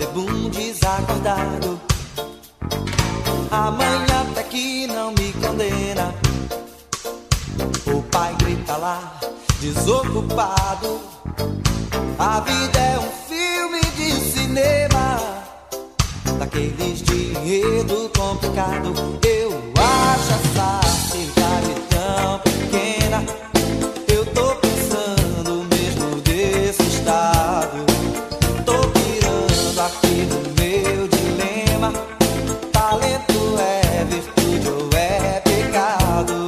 bebum desacordado. A mãe até que não me condena. O pai grita lá, desocupado. A vida é um filme de cinema, daqueles de enredo complicado. Eu acho essa cidade tão pequena. Eu tô pensando mesmo desse estado. Tô pirando aqui no meu dilema. Talento é virtude ou é pecado?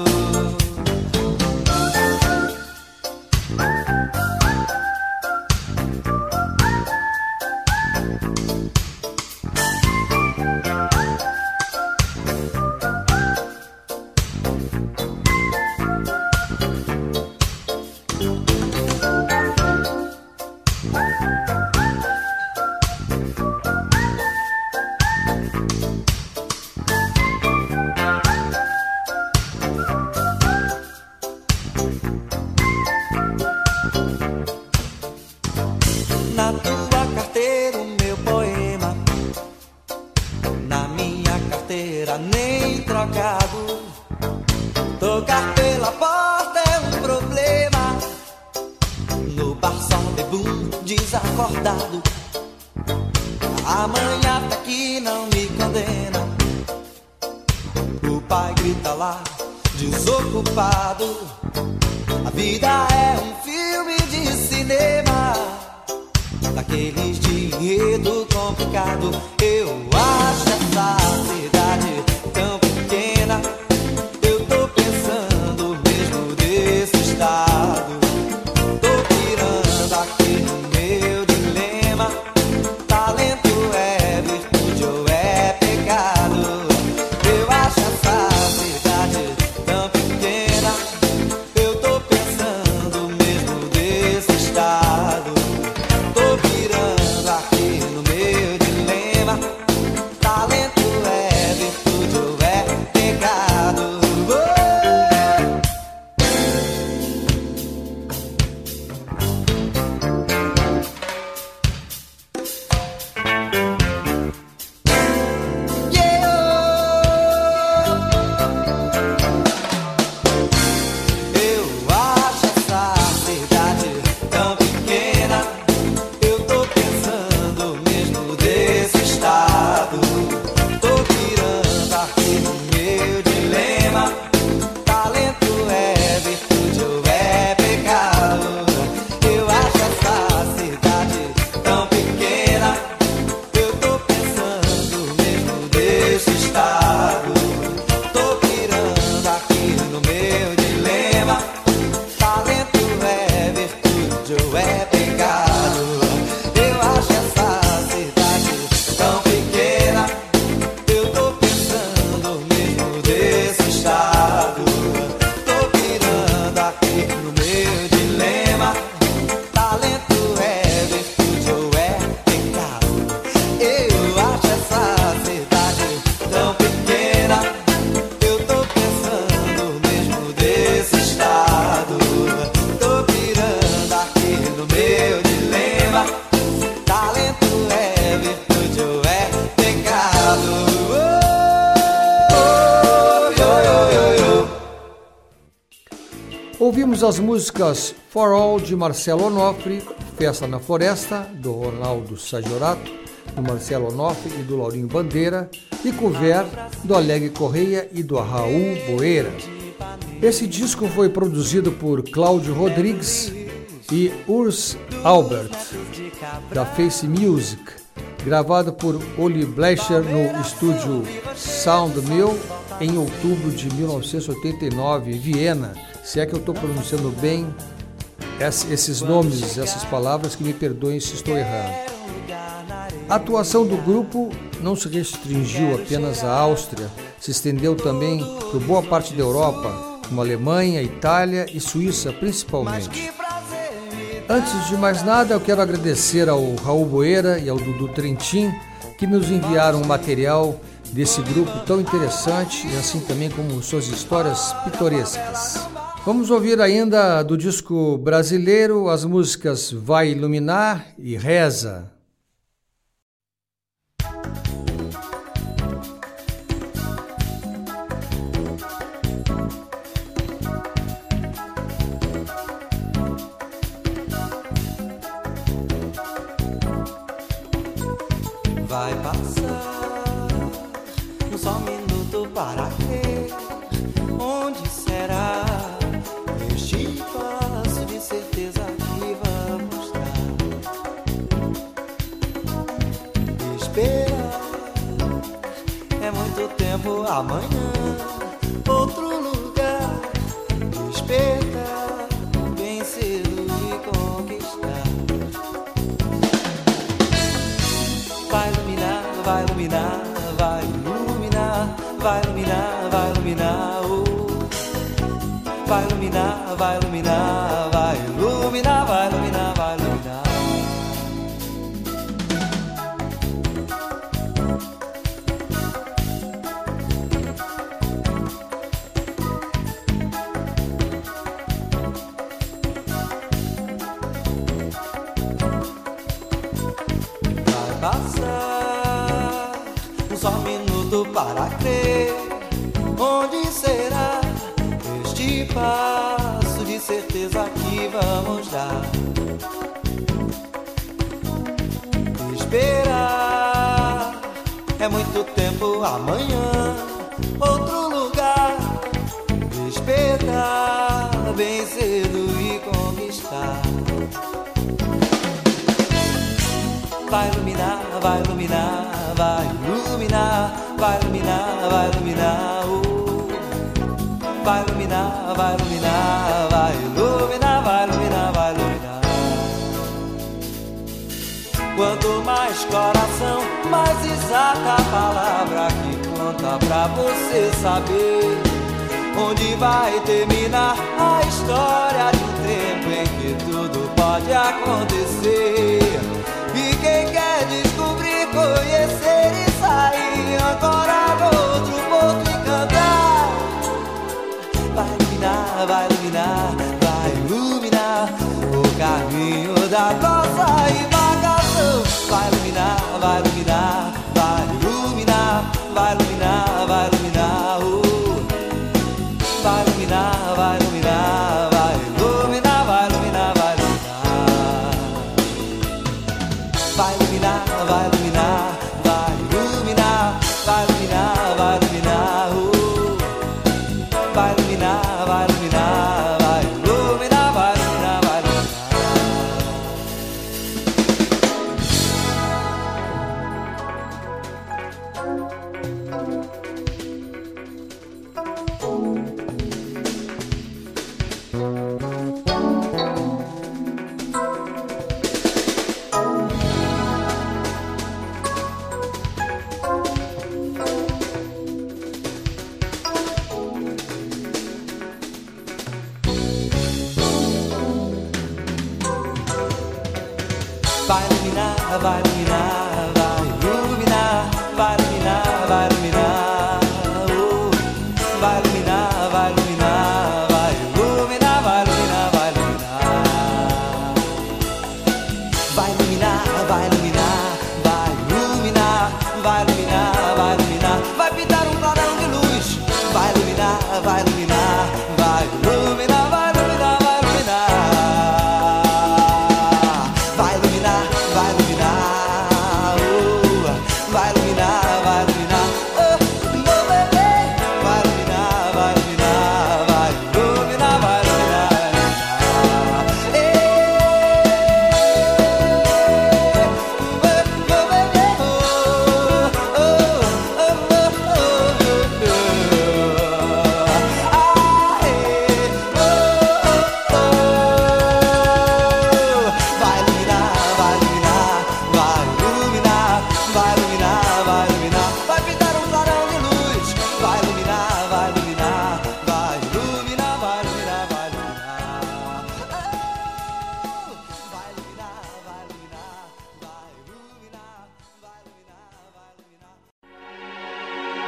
Na tua carteira o meu poema, na minha carteira nem trocado. Tocar pela porta é um problema, no bar só bebum desacordado. A mãe até que não me condena. O pai grita lá, desocupado. A vida é um filme de cinema, daqueles de enredo complicado. Eu acho essa cidade tão pequena. Eu tô pensando mesmo desse estado. Tô pirando aqui no meu dilema. Talento é virtude ou é pecado? Eu acho essa cidade tão pequena. Eu tô pensando mesmo desse estado. Tô pirando aqui no meu dilema. Talento é virtude ou é pecado? Eu acho essa cidade tão pequena. Eu tô pensando mesmo desse estado. Tô pirando aqui no meu dilema. Talento é virtude ou é pecado? Eu acho essa cidade tão pequena. Eu tô pensando mesmo desse estado. Tô pirando aqui no meu dilema. Talento é virtude ou é pecado? Eu acho essa cidade tão pequena. Eu tô pensando mesmo desse estado. Tô pirando aqui no meu dilema. Talento é virtude ou é pecado? Eu acho essa cidade tão pequena. Eu tô pensando mesmo desse estado. Tô pirando aqui no meu dilema. Talento é virtude ou é pecado? Ouvimos as músicas For All, de Marcelo Onofre, Festa na Floresta, do Ronaldo Sajorato, do Marcelo Onofre e do Laurinho Bandeira, e Couvert, do Alegre Correia e do Raul Boeira. Esse disco foi produzido por Cláudio Rodrigues e Urs Albert, da Face Music, gravado por Oli Blecher no estúdio Sound Mill em outubro de 1989, em Viena. Se é que eu estou pronunciando bem esses nomes, essas palavras, que me perdoem se estou errando. A atuação do grupo não se restringiu apenas à Áustria, se estendeu também por boa parte da Europa, como Alemanha, Itália e Suíça principalmente. Antes de mais nada, eu quero agradecer ao Raul Boeira e ao Dudu Trentin, que nos enviaram material desse grupo tão interessante, e assim também como suas histórias pitorescas. Vamos ouvir ainda do disco brasileiro as músicas Vai Iluminar e Reza. tempo, amanhã, outro lugar, despertar bem cedo e conquistar. Vai iluminar, vai iluminar, vai iluminar, vai iluminar, vai iluminar, oh. Vai iluminar, vai iluminar, vai iluminar, vai iluminar, vai iluminar. Passar só um minuto para crer. Onde será este passo de certeza que vamos dar? Esperar é muito tempo, amanhã, outro lugar. Despertar bem cedo e conquistar. Vai iluminar, vai iluminar, vai iluminar, vai iluminar, vai iluminar, oh. Vai iluminar, vai iluminar, vai iluminar, vai iluminar, vai iluminar. Quanto mais coração, mais exata a palavra que conta pra você saber onde vai terminar a história de um tempo em que tudo pode acontecer. E quem quer descobrir, conhecer e sair agora no outro ponto e cantar, vai iluminar, vai iluminar, vai iluminar o caminho da nossa imagação. Vai iluminar, vai iluminar, vai iluminar, vai iluminar, vai iluminar, oh. Vai iluminar, vai iluminar, vai iluminar, vai iluminar, vai iluminar. Vai iluminar, vai iluminar, vai iluminar, vai iluminar, vai iluminar, oh. Vai iluminar, vai iluminar, vai iluminar, vai iluminar, vai iluminar. Vai iluminar, vai iluminar, vai iluminar, vai iluminar, vai iluminar, oh. Vai iluminar, vai iluminar, vai iluminar, vai iluminar, vai iluminar. Vai iluminar, vai iluminar, vai iluminar, vai iluminar, vai iluminar. Vai pintar um clarão de luz. Vai iluminar, vai iluminar, vai iluminar, vai iluminar, vai iluminar. Vai iluminar, vai iluminar, oh. Vai iluminar, vai iluminar, oh, meu bebê. Vai iluminar, vai iluminar, vai iluminar, vai iluminar, vai iluminar. Meu bebê, oh, oh, oh, oh, oh, oh. Ah, oh, oh, oh. Vai iluminar, vai iluminar, vai iluminar, vai iluminar, vai iluminar. Vai pintar um clarão de luz. Vai iluminar, vai iluminar, vai iluminar, vai iluminar, vai iluminar. Oh, vai iluminar, vai iluminar, vai iluminar, vai iluminar, vai iluminar.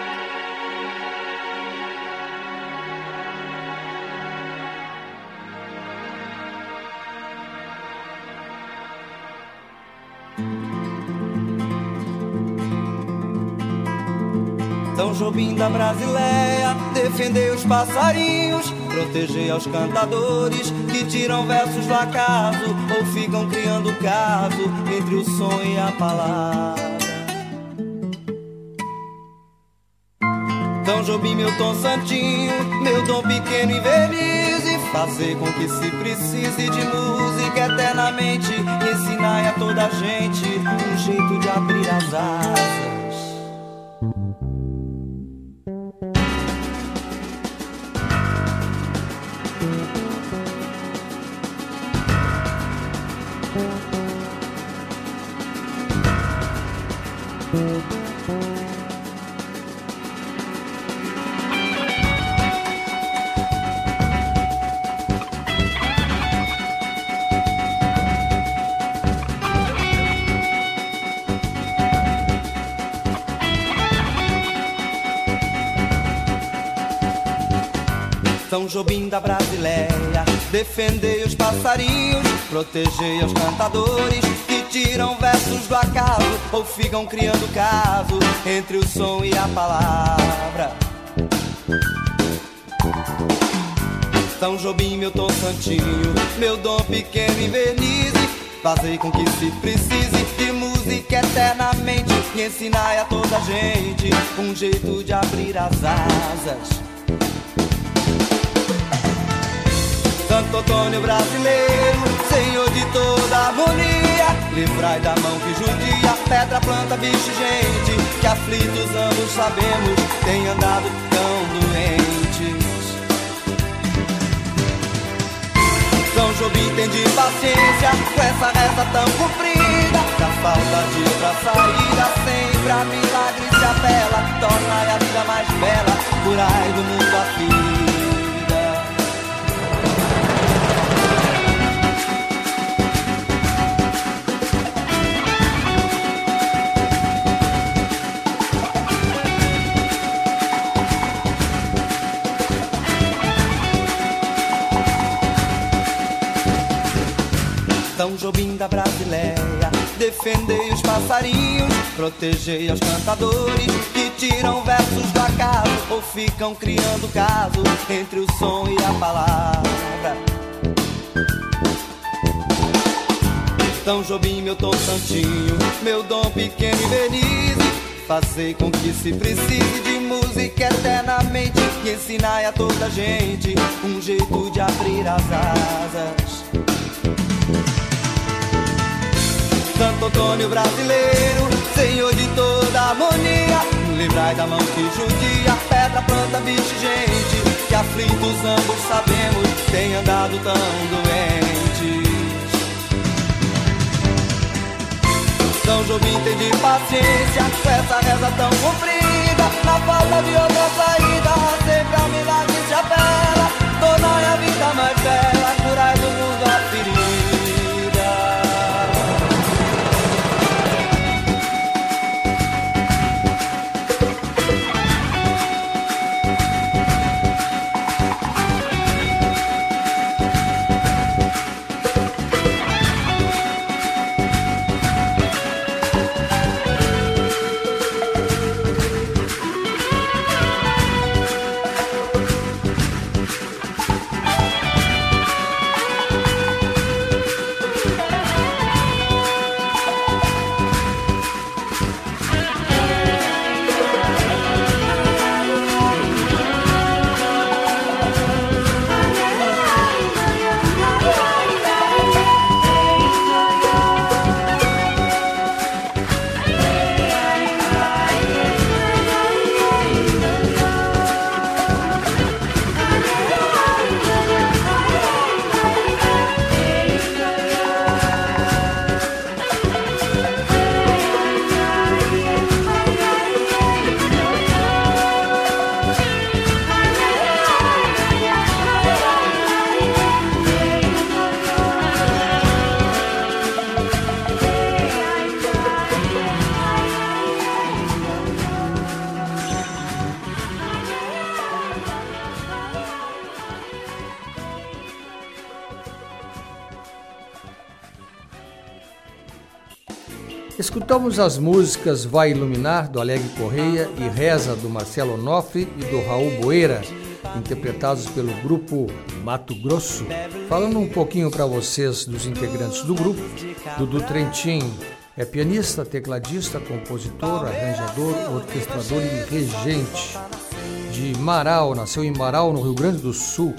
São Jobim da Brasileia, defender os passarinhos, proteger aos cantadores que tiram versos do acaso ou ficam criando caso entre o som e a palavra. São Jobim, meu tom santinho, meu dom pequeno e verniz, e fazer com que se precise de música eternamente, ensinar a toda a gente um jeito de abrir as asas. São Jobim da Brasileia, defendei os passarinhos, protegei os cantadores que tiram versos do acaso ou ficam criando caso entre o som e a palavra. São Jobim, meu tom santinho, meu dom pequeno em vernize, fazei com que se precise de música eternamente e ensinai a toda a gente um jeito de abrir as asas. Santo Antônio brasileiro, Senhor de toda harmonia, livrai da mão que judia, pedra, planta, bicho e gente, que aflitos ambos sabemos, têm andado tão doentes. São Jobim, tem de paciência com essa reza tão comprida, da falta de outra saída, sempre a milagre se apela, tornai a vida mais bela, curai do mundo a ferida. São Jobim da Brasileia, defendei os passarinhos, protegei os cantadores que tiram versos do acaso ou ficam criando caso entre o som e a palavra. São Jobim, meu tom santinho, meu dom pequeno e vernize, fazei com que se precise de música eternamente e ensinai a toda a gente um jeito de abrir as asas. Santo Antônio brasileiro, Senhor de toda harmonia, livrai da mão que judia, pedra, planta, bicho e gente, que aflitos ambos sabemos, têm andado tão doentes. São Jobim, tem de paciência com essa reza tão comprida, na falta de outra saída, sempre a milagre se apela, tornai a vida mais bela, curai do mundo a ferida. Escutamos as músicas Vai Iluminar, do Alegre Correia, e Reza, do Marcelo Onofre e do Raul Boeira, interpretados pelo grupo Mato Grosso. Falando um pouquinho para vocês dos integrantes do grupo, Dudu Trentin é pianista, tecladista, compositor, arranjador, orquestrador e regente. De Marau, nasceu em Marau, no Rio Grande do Sul.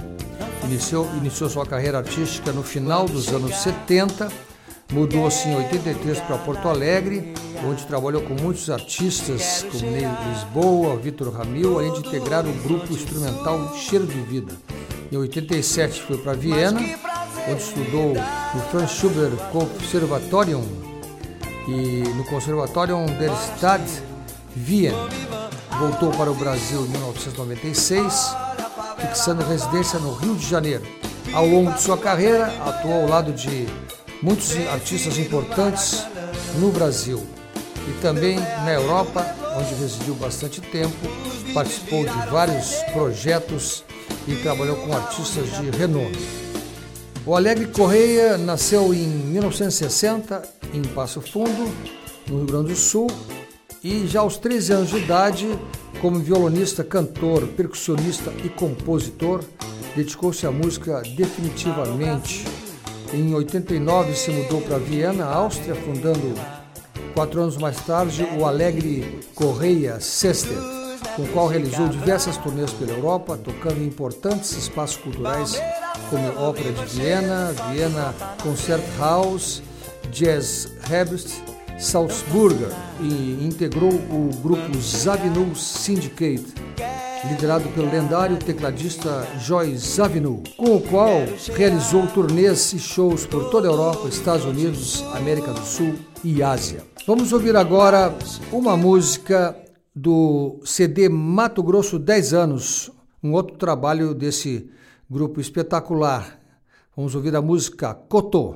Iniciou sua carreira artística no final dos anos 70, mudou-se em 83 para Porto Alegre, onde trabalhou com muitos artistas como Ney Lisboa, Vitor Ramil, além de integrar o grupo instrumental Cheiro de Vida. Em 87 foi para Viena, onde estudou no Franz Schubert Conservatorium e no Conservatorium der Stadt Wien. Voltou para o Brasil em 1996, fixando residência no Rio de Janeiro. Ao longo de sua carreira, atuou ao lado de muitos artistas importantes no Brasil e também na Europa, onde residiu bastante tempo, participou de vários projetos e trabalhou com artistas de renome. O Alegre Correia nasceu em 1960 em Passo Fundo, no Rio Grande do Sul, e já aos 13 anos de idade, como violonista, cantor, percussionista e compositor, dedicou-se à música definitivamente. Em 89 se mudou para Viena, Áustria, fundando 4 anos mais tarde o Alegre Correia Sextet, com o qual realizou diversas turnês pela Europa, tocando em importantes espaços culturais como Ópera de Viena, Viena Concerthaus, Jazz Herbst, Salzburger, e integrou o grupo Zawinul Syndicate, liderado pelo lendário tecladista Joy Zawinul, com o qual realizou turnês e shows por toda a Europa, Estados Unidos, América do Sul e Ásia. Vamos ouvir agora uma música do CD Mato Grosso 10 anos, um outro trabalho desse grupo espetacular. Vamos ouvir a música Cotô.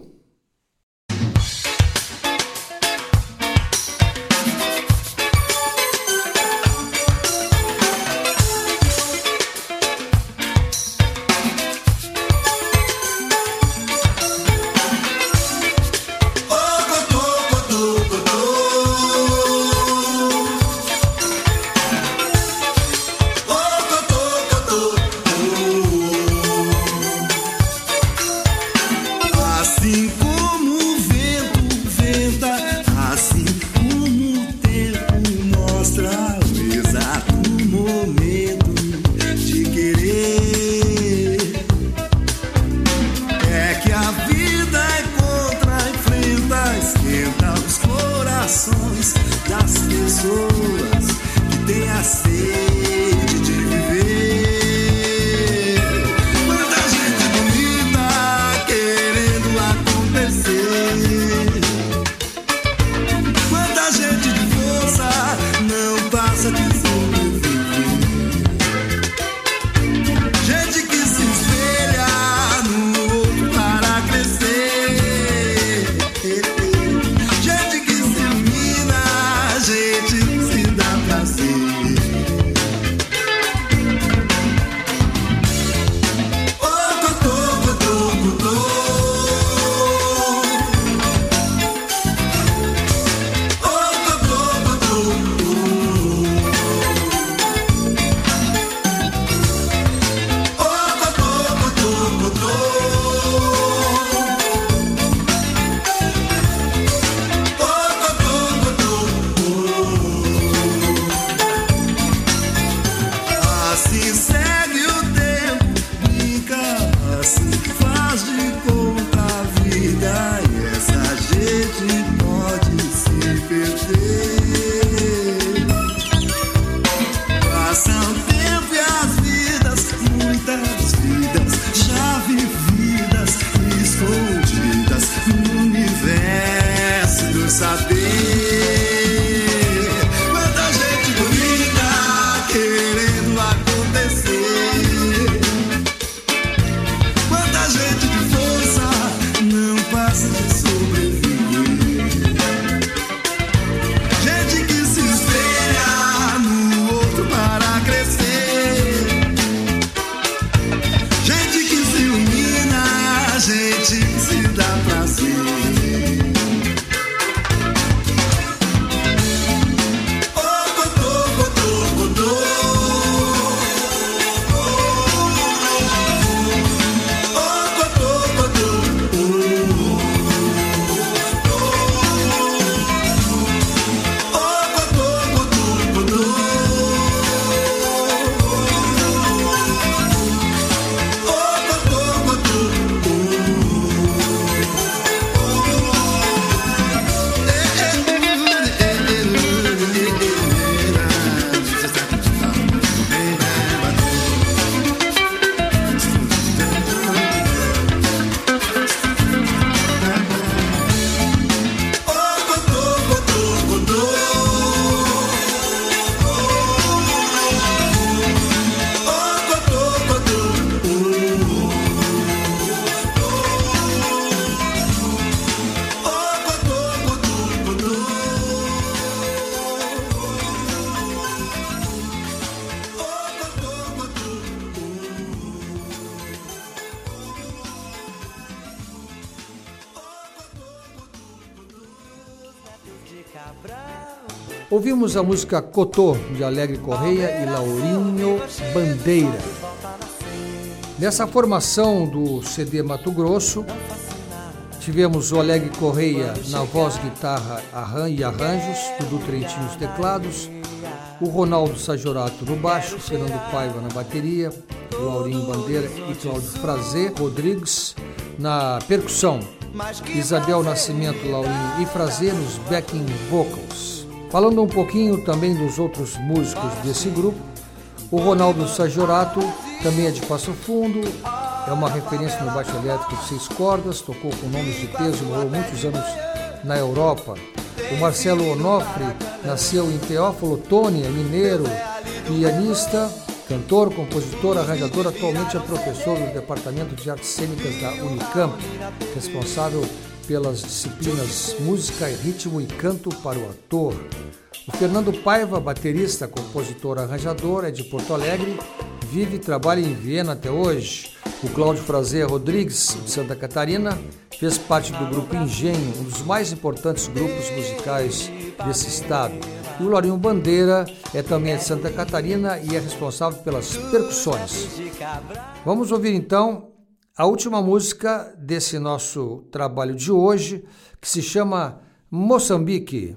Ouvimos a música Cotô, de Alegre Correia e Laurinho Bandeira. Nessa formação do CD Mato Grosso, tivemos o Alegre Correia na voz, guitarra e arranjos, Dudu Trentinho nos teclados, o Ronaldo Sajorato no baixo, Fernando Paiva na bateria, Laurinho Bandeira e Cláudio Frazê Rodrigues na percussão, Isabel Nascimento, Laurinho e Frazê nos backing vocals. Falando um pouquinho também dos outros músicos desse grupo, o Ronaldo Sajorato também é de Passo Fundo, é uma referência no baixo elétrico de 6 cordas, tocou com nomes de peso, morou muitos anos na Europa. O Marcelo Onofre nasceu em Teófilo Otoni, é mineiro, pianista, cantor, compositor, arranjador, atualmente é professor do Departamento de Artes Cênicas da Unicamp, responsável pelas disciplinas Música e Ritmo e Canto para o Ator. O Fernando Paiva, baterista, compositor, arranjador, é de Porto Alegre, vive e trabalha em Viena até hoje. O Cláudio Frazê Rodrigues, de Santa Catarina, fez parte do grupo Engenho, um dos mais importantes grupos musicais desse estado. E o Laurinho Bandeira é também de Santa Catarina e é responsável pelas percussões. Vamos ouvir então a última música desse nosso trabalho de hoje, que se chama Moçambique.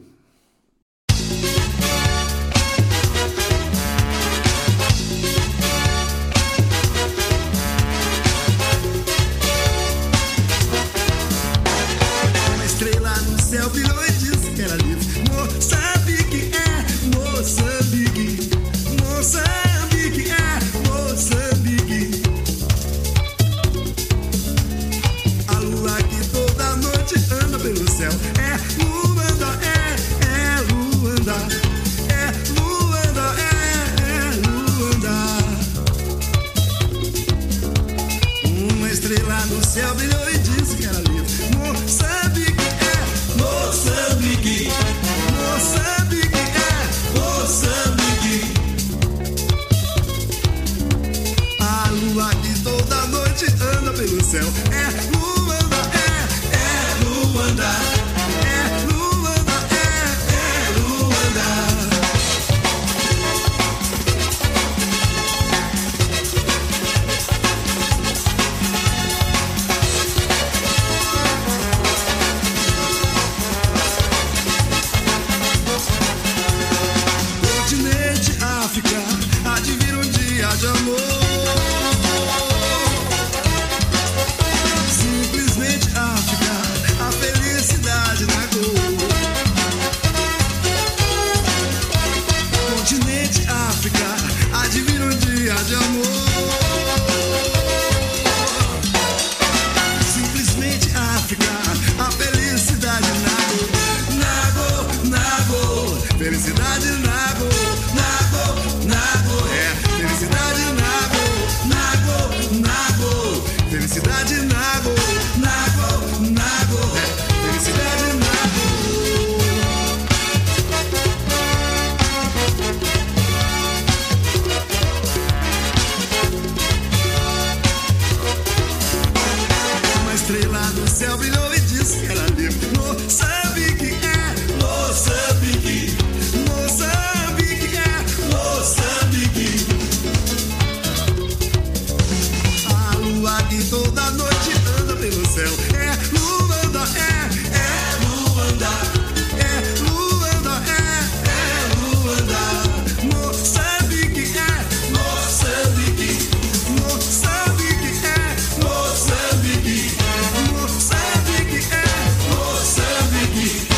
Céu brilhou e disse que era livre. Moçambique é Moçambique. Moçambique é Moçambique. A lua que toda noite anda pelo céu. É Luanda, é Luanda. É Luanda, é Luanda. Uma estrela no céu brilhou e disse que era livre. Moçambique. Moçambique, Moçambique é Moçambique. A lua que toda noite anda pelo céu. É Luanda, é Luanda. É Luanda, é Luanda. Há de vir um dia de amor. Simplesmente África, a felicidade na cor. Continente África, há de vir um dia de amor. Simplesmente África, a felicidade na cor. Na cor, felicidade na cor. Felicidade Nago, felicidade Nago. Uma estrela no céu brilhou e disse que era livre. Moçambique é Moçambique. Moçambique é Moçambique. A lua que toda noite anda pelo céu. É Luanda, é Luanda. É Luanda, é Luanda. Moçambique é Moçambique. Moçambique é Moçambique. Moçambique é Moçambique.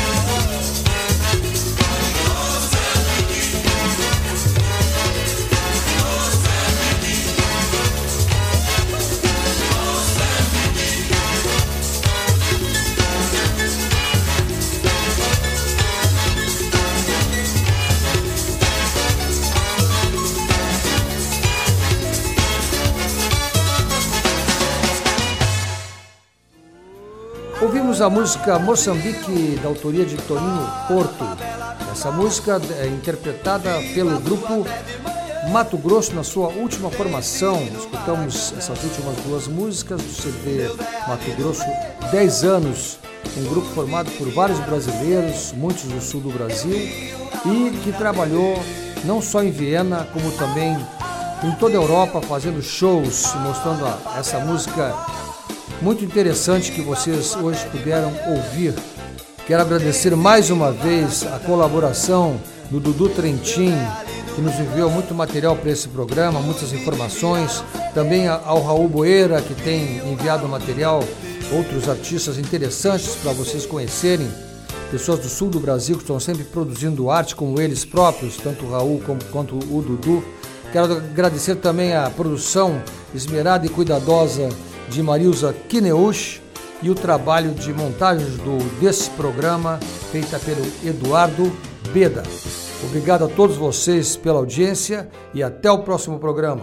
Ouvimos a música Moçambique, da autoria de Toninho Porto. Essa música é interpretada pelo grupo Mato Grosso na sua última formação. Escutamos essas últimas duas músicas do CD Mato Grosso, 10 anos um grupo formado por vários brasileiros, muitos do sul do Brasil, e que trabalhou não só em Viena, como também em toda a Europa, fazendo shows, mostrando essa música muito interessante que vocês hoje puderam ouvir. Quero agradecer mais uma vez a colaboração do Dudu Trentin, que nos enviou muito material para esse programa, muitas informações. Também ao Raul Boeira, que tem enviado material, outros artistas interessantes para vocês conhecerem. Pessoas do sul do Brasil que estão sempre produzindo arte como eles próprios, tanto o Raul quanto o Dudu. Quero agradecer também a produção esmerada e cuidadosa de Marilza Kineusch e o trabalho de montagens desse programa feita pelo Eduardo Beda. Obrigado a todos vocês pela audiência e até o próximo programa.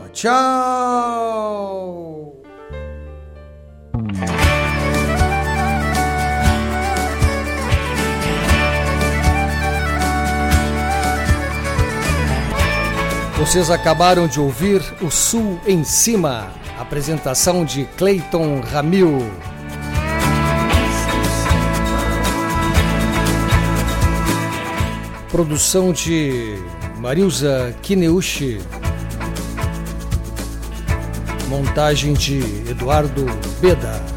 Tchau! Vocês acabaram de ouvir O Sul em Cima, apresentação de Cleiton Ramil. Produção de Marilza Kineusch, montagem de Eduardo Beda.